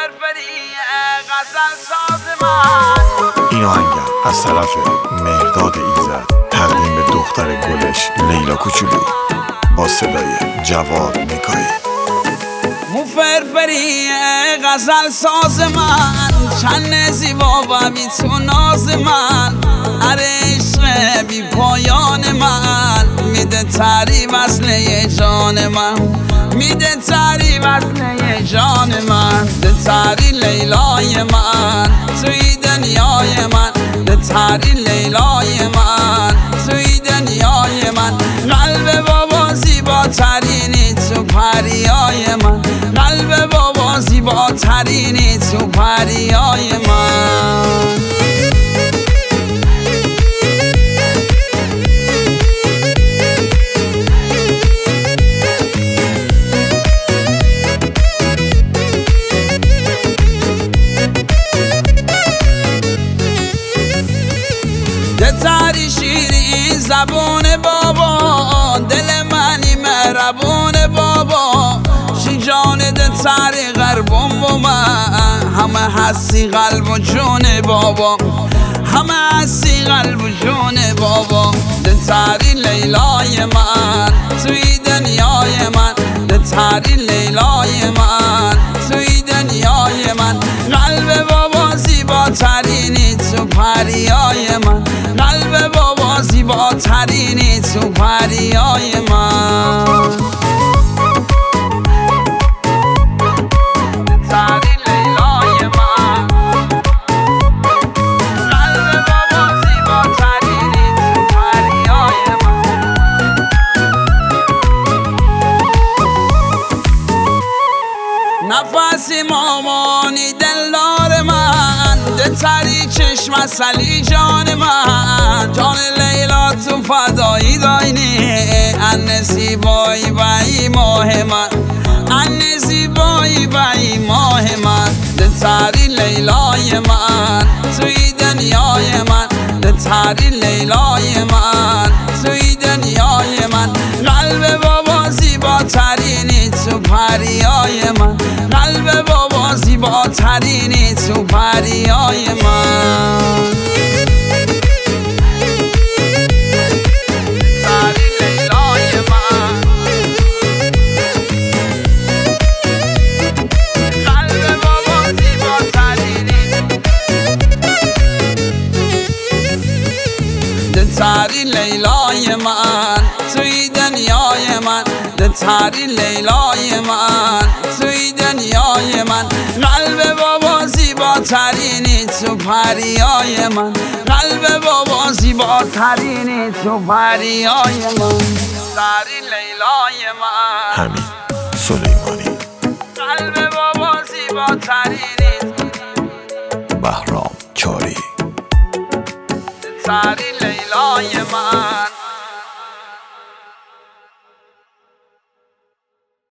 این آهنگم از طرف مهرداد ایزد تقدیم به دختر گلش لیلا کوچولو با صدای جواد میکایی. مفرفری غزل ساز من، چند زیبا و بی تو ناز من، عشق بی پایان من، میده تعریف اصله جان من، میده تعریف اصله جان من، ده تعریف لیلای من توی دنیای من، ده تعریف لیلای من توی دنیای من، قلب بابا زیباترینی تو پریای من، قلب بابا زیباترینی تو پریای من. دتاری شیرین زبون بابا، دل منی مهربون بابا، شی جان دتاری غربون با من، همه هستی قلب و جون بابا، همه هستی قلب و جون بابا، دتاری لیلای من توی دنیای من، دتاری لیلای من توی دنیای من، قلب بابا زیباترینی تو پریای من، قلب بابا زیباترینی تو پریای من. دتاری لیلای من، قلب بابا زیباترینی تو پریای من. نفسی مامانی دلدار من، دتری چشم اصلی جان من، جان لیلا تو فدایی داینی، ان زیبایی و ای ماه من، ان زیبایی و ای ماه من، دتری لیلای من توی دنیای من، دتری لیلای من توی دنیای من، قلب بابا زیباترینی تو پریای من، قلب بابا زیباترینی تو پریای من. دتری لیلای من، قلب بابا زیباترینی، دتری لیلای من توی دنیای من، دتری لیلای من توی دنیای من، قلب بابا زیباترینی تو پریای من، قلب بابا زیباترینی تو پریای من، دتری لیلای من. حمید سلیمانی. قلب بابا زیباترینی. بهرام چاری. دتری لیلای من.